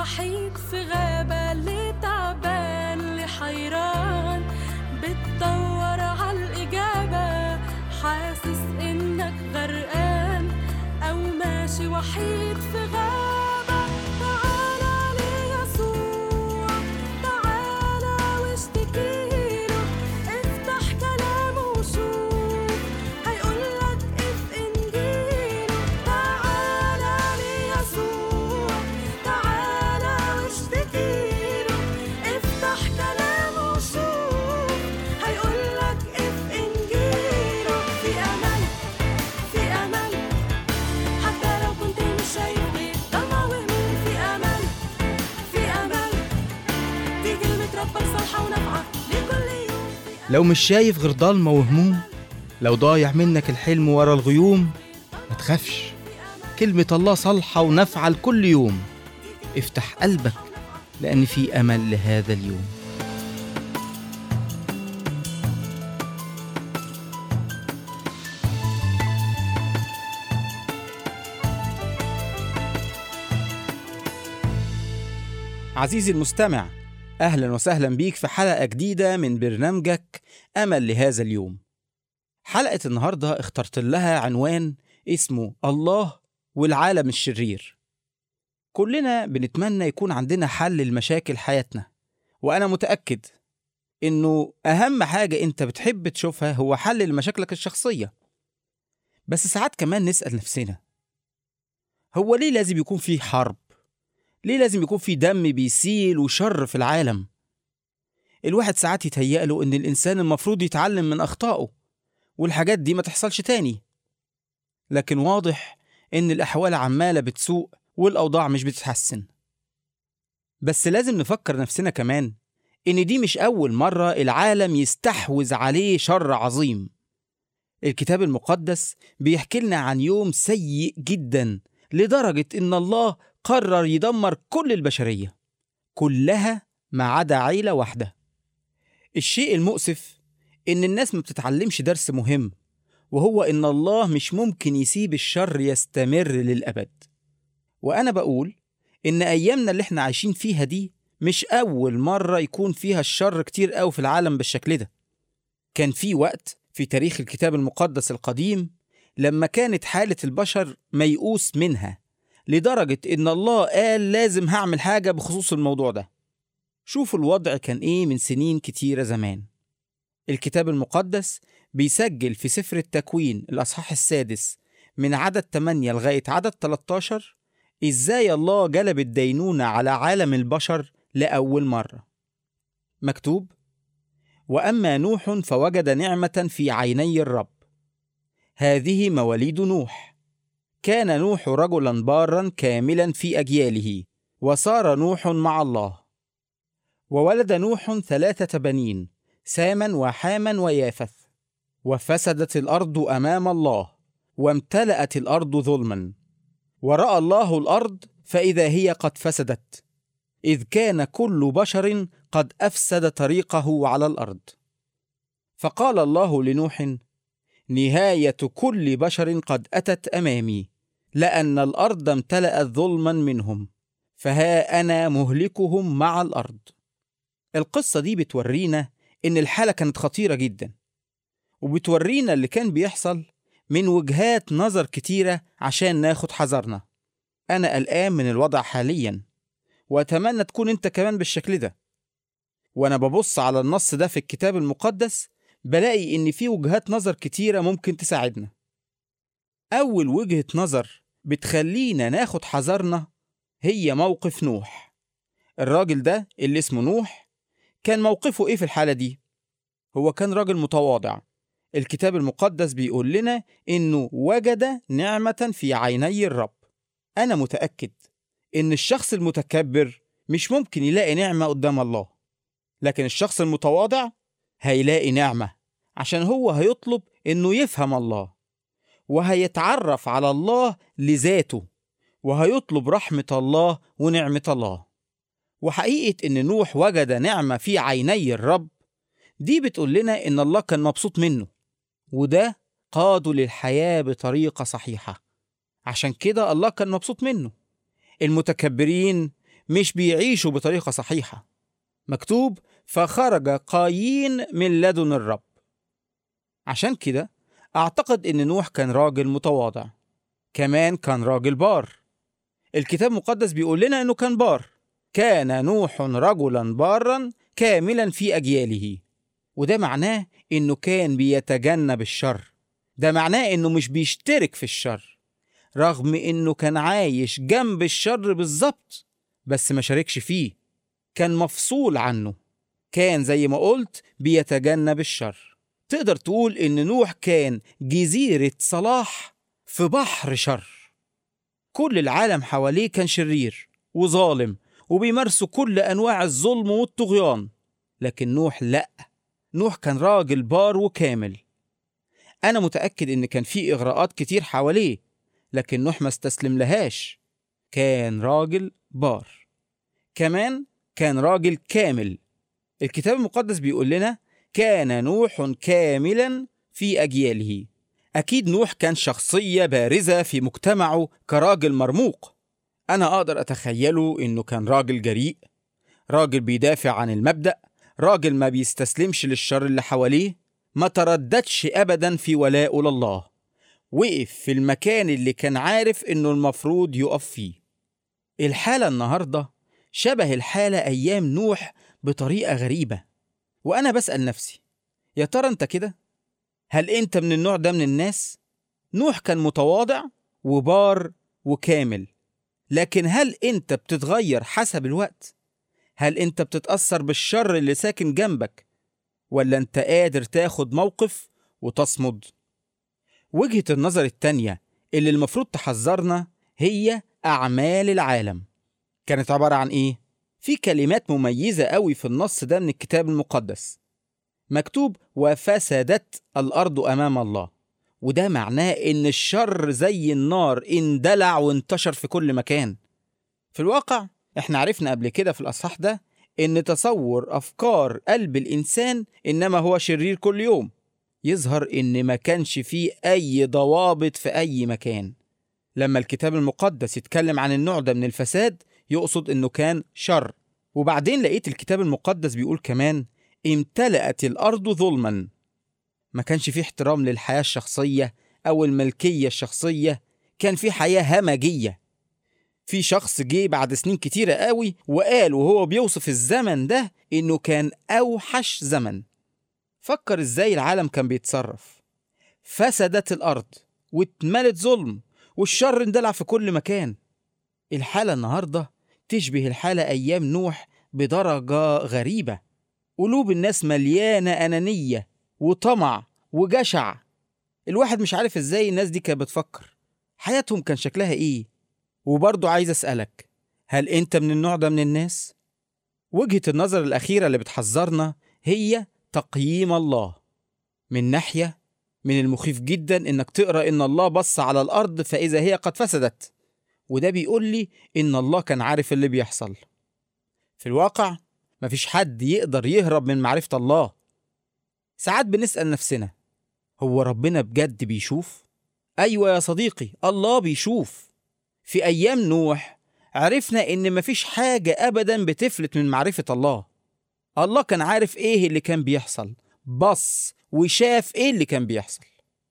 وحيد في غابة، اللي تعبان اللي حيران بتدور عالإجابة، حاسس إنك غرقان أو ماشي وحيد في غابة. تعالى ليسوع، تعالى واشتكيله، افتح كلامه وشوف هيقولك اف إنجيله. تعالى ليسوع، تعالى واشتكيله، افتح كلامه وشوف هيقولك اف إنجيله. في أمل، في أمل، حتى لو كنت مش شايف غير ضلمة وهموم. في أمل، في أمل، دي كلمة ربك صالحة ونافعة لكل يوم. لو مش شايف غير ضلمة وهموم، لو ضايع منك الحلم ورا الغيوم، ما تخافش، كلمة الله صالحة ونافعة لكل يوم. افتح قلبك لأن في أمل لهذا اليوم. عزيزي المستمع، أهلا وسهلا بيك في حلقة جديدة من برنامجك أمل لهذا اليوم. حلقة النهاردة اخترت لها عنوان اسمه الله والعالم الشرير. كلنا بنتمنى يكون عندنا حل لمشاكل حياتنا، وأنا متأكد إنه أهم حاجة أنت بتحب تشوفها هو حل لمشاكلك الشخصية. بس ساعات كمان نسأل نفسنا، هو ليه لازم يكون في حرب؟ ليه لازم يكون في دم بيسيل وشر في العالم؟ الواحد ساعات يتهيأله إن الإنسان المفروض يتعلم من أخطائه والحاجات دي ما تحصلش تاني، لكن واضح إن الأحوال عمالة بتسوء والأوضاع مش بتتحسن. بس لازم نفكر نفسنا كمان إن دي مش أول مرة العالم يستحوذ عليه شر عظيم. الكتاب المقدس بيحكي لنا عن يوم سيء جدا لدرجة إن الله قرر يدمر كل البشرية كلها ما عدا عيلة واحدة. الشيء المؤسف إن الناس ما بتتعلمش درس مهم، وهو إن الله مش ممكن يسيب الشر يستمر للأبد. وأنا بقول إن أيامنا اللي احنا عايشين فيها دي مش أول مرة يكون فيها الشر كتير قوي في العالم بالشكل ده. كان في وقت في تاريخ الكتاب المقدس القديم لما كانت حالة البشر ميؤوس منها، لدرجة إن الله قال لازم هعمل حاجة بخصوص الموضوع ده. شوفوا الوضع كان إيه من سنين كتيرة زمان. الكتاب المقدس بيسجل في سفر التكوين الأصحاح 6 من عدد 8 لغاية عدد 13 إزاي الله جلب الدينونة على عالم البشر لأول مرة. مكتوب: وأما نوح فوجد نعمة في عيني الرب. هذه مواليد نوح. كان نوح رجلا بارا كاملا في أجياله، وصار نوح مع الله. وولد نوح 3 بنين، ساما وحاما ويافث. وفسدت الأرض أمام الله، وامتلأت الأرض ظلما. ورأى الله الأرض فإذا هي قد فسدت، إذ كان كل بشر قد أفسد طريقه على الأرض. فقال الله لنوح: نهاية كل بشر قد أتت أمامي، لأن الأرض امتلأت ظلما منهم، فها أنا مهلكهم مع الأرض. القصة دي بتورينا إن الحالة كانت خطيرة جدا، وبتورينا اللي كان بيحصل من وجهات نظر كتيرة عشان ناخد حذرنا. أنا قلقان من الوضع حاليا، وأتمنى تكون أنت كمان بالشكل ده. وأنا ببص على النص ده في الكتاب المقدس بلاقي إن في وجهات نظر كتيرة ممكن تساعدنا. أول وجهة نظر بتخلينا ناخد حذرنا هي موقف نوح. الراجل ده اللي اسمه نوح كان موقفه إيه في الحالة دي؟ هو كان راجل متواضع. الكتاب المقدس بيقول لنا إنه وجد نعمة في عيني الرب. أنا متأكد إن الشخص المتكبر مش ممكن يلاقي نعمة قدام الله، لكن الشخص المتواضع هيلاقي نعمة، عشان هو هيطلب إنه يفهم الله، وهيتعرف على الله لذاته، وهيطلب رحمة الله ونعمة الله. وحقيقة إن نوح وجد نعمة في عيني الرب دي بتقول لنا إن الله كان مبسوط منه، وده قاده للحياة بطريقة صحيحة. عشان كده الله كان مبسوط منه. المتكبرين مش بيعيشوا بطريقة صحيحة. مكتوب فخرج قايين من لدن الرب. عشان كده أعتقد إن نوح كان راجل متواضع، كمان كان راجل بار. الكتاب المقدس بيقول لنا إنه كان بار. كان نوح رجلا بارا كاملا في أجياله، وده معناه إنه كان بيتجنب الشر. ده معناه إنه مش بيشترك في الشر، رغم إنه كان عايش جنب الشر بالظبط، بس ما شاركش فيه، كان مفصول عنه، كان زي ما قلت بيتجنب الشر. تقدر تقول إن نوح كان جزيرة صلاح في بحر شر. كل العالم حواليه كان شرير وظالم وبيمارسوا كل أنواع الظلم والطغيان، لكن نوح لأ، نوح كان راجل بار وكامل. أنا متأكد إن كان في إغراءات كتير حواليه، لكن نوح ما استسلم لهاش. كان راجل بار، كمان كان راجل كامل. الكتاب المقدس بيقول لنا كان نوح كاملا في أجياله. أكيد نوح كان شخصية بارزة في مجتمعه كراجل مرموق. أنا أقدر أتخيله إنه كان راجل جريء، راجل بيدافع عن المبدأ، راجل ما بيستسلمش للشر اللي حواليه، ما ترددش أبدا في ولاءه لله، وقف في المكان اللي كان عارف إنه المفروض يقف فيه. الحالة النهاردة شبه الحالة أيام نوح بطريقة غريبة، وأنا بسأل نفسي، يا ترى أنت كده؟ هل أنت من النوع ده من الناس؟ نوح كان متواضع وبار وكامل، لكن هل أنت بتتغير حسب الوقت؟ هل أنت بتتأثر بالشر اللي ساكن جنبك؟ ولا أنت قادر تاخد موقف وتصمد؟ وجهة النظر التانية اللي المفروض تحذرنا هي أعمال العالم. كانت عبارة عن إيه؟ في كلمات مميزة قوي في النص ده من الكتاب المقدس. مكتوب وفسدت الأرض أمام الله، وده معناه إن الشر زي النار اندلع وانتشر في كل مكان. في الواقع إحنا عرفنا قبل كده في الأصحاح ده إن تصور أفكار قلب الإنسان إنما هو شرير كل يوم. يظهر إن ما كانش فيه أي ضوابط في أي مكان. لما الكتاب المقدس يتكلم عن النوع ده من الفساد يقصد إنه كان شر. وبعدين لقيت الكتاب المقدس بيقول كمان امتلأت الأرض ظلما. ما كانش فيه احترام للحياة الشخصية أو الملكية الشخصية، كان فيه حياة همجية. في شخص جه بعد سنين كتيرة قوي وقال وهو بيوصف الزمن ده إنه كان أوحش زمن. فكر إزاي العالم كان بيتصرف. فسدت الأرض واتملت ظلم والشر اندلع في كل مكان. الحالة النهاردة تشبه الحالة أيام نوح بدرجة غريبة. قلوب الناس مليانة أنانية وطمع وجشع. الواحد مش عارف إزاي الناس دي كانت بتفكر، حياتهم كان شكلها إيه. وبرضه عايز أسألك، هل أنت من النوع ده من الناس؟ وجهة النظر الأخيرة اللي بتحذرنا هي تقييم الله. من ناحية، من المخيف جدا إنك تقرأ إن الله بص على الأرض فإذا هي قد فسدت، وده بيقول لي إن الله كان عارف اللي بيحصل. في الواقع مفيش حد يقدر يهرب من معرفة الله. ساعات بنسأل نفسنا، هو ربنا بجد بيشوف؟ أيوة يا صديقي، الله بيشوف. في أيام نوح عرفنا إن مفيش حاجة أبدا بتفلت من معرفة الله. الله كان عارف إيه اللي كان بيحصل، بص وشاف إيه اللي كان بيحصل،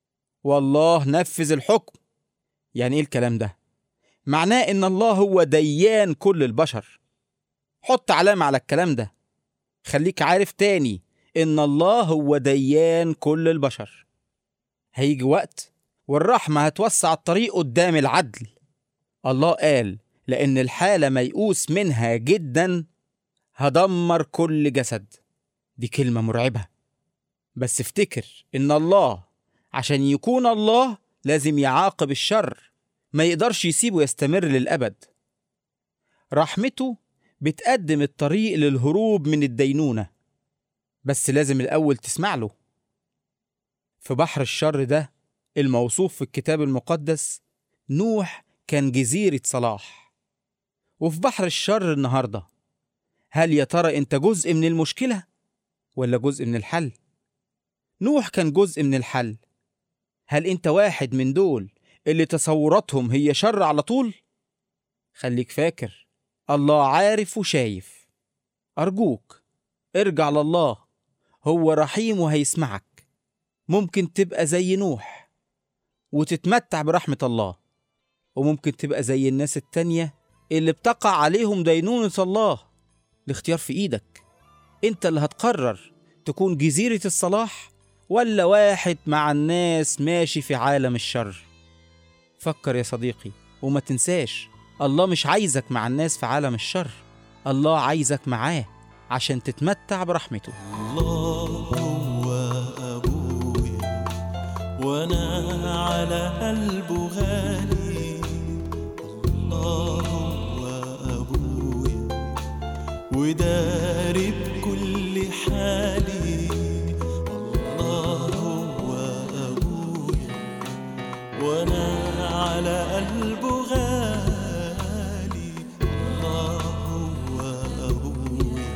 والله نفذ الحكم. يعني إيه الكلام ده؟ معناه إن الله هو ديان كل البشر. حط علامة على الكلام ده، خليك عارف تاني إن الله هو ديان كل البشر. هيجي وقت والرحمة هتوسع الطريق قدام العدل. الله قال لأن الحالة ميؤوس منها جدا هدمر كل جسد. دي كلمة مرعبة، بس افتكر إن الله عشان يكون الله لازم يعاقب الشر، ما يقدرش يسيبه يستمر للأبد. رحمته بتقدم الطريق للهروب من الدينونة، بس لازم الأول تسمع له. في بحر الشر ده الموصوف في الكتاب المقدس نوح كان جزيرة صلاح. وفي بحر الشر النهاردة، هل يا ترى أنت جزء من المشكلة ولا جزء من الحل؟ نوح كان جزء من الحل. هل أنت واحد من دول اللي تصوراتهم هي شر على طول؟ خليك فاكر، الله عارف وشايف. أرجوك ارجع لله، هو رحيم وهيسمعك. ممكن تبقى زي نوح وتتمتع برحمة الله، وممكن تبقى زي الناس التانية اللي بتقع عليهم دينونة الله. الاختيار في إيدك، انت اللي هتقرر تكون جزيرة الصلاح ولا واحد مع الناس ماشي في عالم الشر. فكر يا صديقي وما تنساش، الله مش عايزك مع الناس في عالم الشر، الله عايزك معاه عشان تتمتع برحمته. الله هو أبويا وأنا على قلبه غالي. الله هو أبويا وداري بكل حالي. الله هو أبويا وأنا على قلبه غالي. الله هو أبويا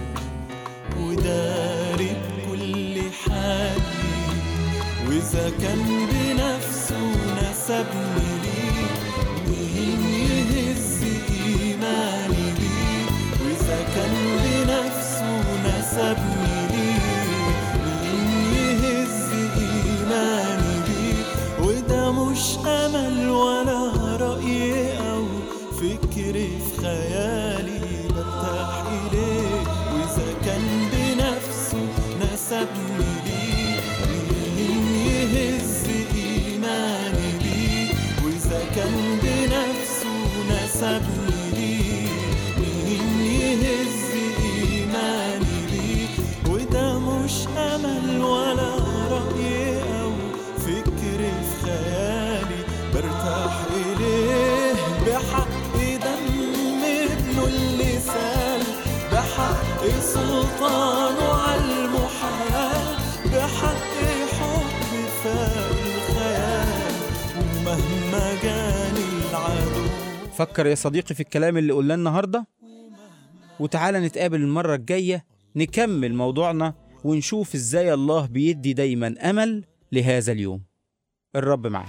وداري بكل حالي. وإذا كان بنفسه نسبني ليه، مين يهز إيماني بيه؟ وإذا كان بنفسه نسبني ليه، مين يهز إيماني بيه؟ وده مش أمل ولا رأي أو فكر في خيالي برتاح إليه. وإذا كان بنفسه نسبني ليه، مين يهز إيماني بيه؟ وإذا كان بنفسه نسبني ليه، مين يهز إيماني بيه؟ وده مش أمل ولا رأي أو فكر في خيالي برتاح إليه. بحق دم ابنه اللي سال، بحق سلطانه على المحال، بحق حب فاق الخيال ومهما جاني العدو. فكر يا صديقي في الكلام اللي قلناه النهاردة، وتعالى نتقابل المرة الجاية نكمل موضوعنا ونشوف ازاي الله بيدي دايما أمل لهذا اليوم. الرب معك.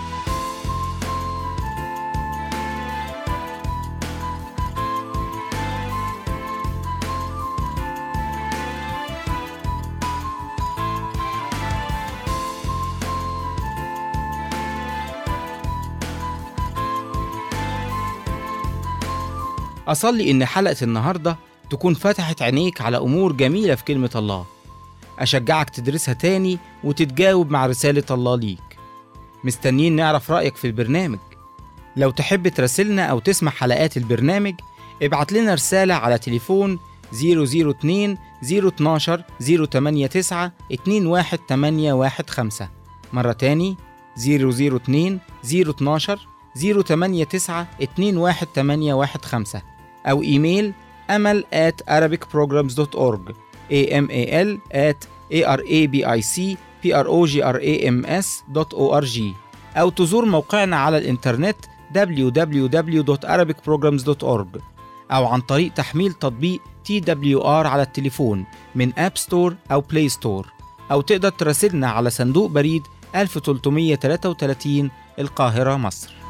أصلي إن حلقة النهاردة تكون فتحت عينيك على أمور جميلة في كلمة الله. أشجعك تدرسها تاني وتتجاوب مع رسالة الله ليك. مستنيين نعرف رأيك في البرنامج. لو تحب تراسلنا أو تسمع حلقات البرنامج، ابعت لنا رسالة على تليفون 002 012 089 21815. مرة تاني 002 012 089 21815، أو إيميل amal@arabicprograms.org amal@arabicprograms.org، أو تزور موقعنا على الإنترنت www.arabicprograms.org، أو عن طريق تحميل تطبيق TWR على التليفون من أب ستور أو بلاي ستور، أو تقدر تراسلنا على صندوق بريد 1333 القاهرة، مصر.